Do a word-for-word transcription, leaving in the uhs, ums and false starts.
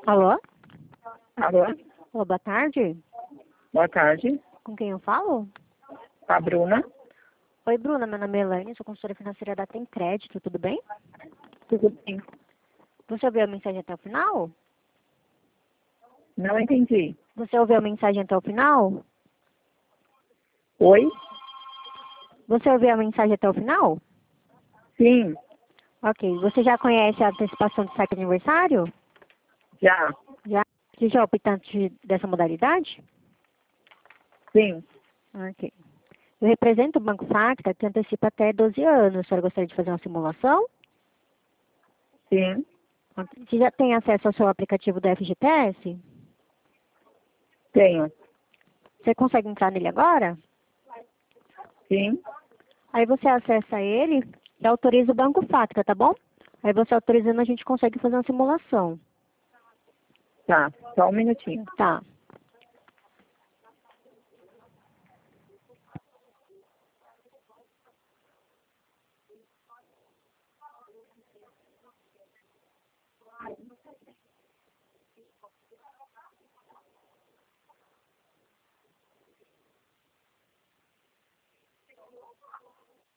Alô? Alô? Alô, boa tarde. Boa tarde. Com quem eu falo? A Bruna. Oi, Bruna, meu nome é Elaine, sou consultora financeira da Tem Crédito, tudo bem? Tudo bem? Você ouviu a mensagem até o final? Não entendi. Você ouviu a mensagem até o final? Oi? Você ouviu a mensagem até o final? Sim, Ok. Você já conhece a antecipação do saque de aniversário? já. Já? Você já é optante dessa modalidade? Sim, Ok. Eu represento o Banco Facta, que antecipa até doze anos. A senhora gostaria de fazer uma simulação? sim, Ok. Você já tem acesso ao seu aplicativo do F G T S? tenho. Você consegue entrar nele agora? Sim, Aí você acessa ele e autoriza o Banco Facta, tá bom? Aí você autorizando, a gente consegue fazer uma simulação. tá. Só um minutinho. Tá.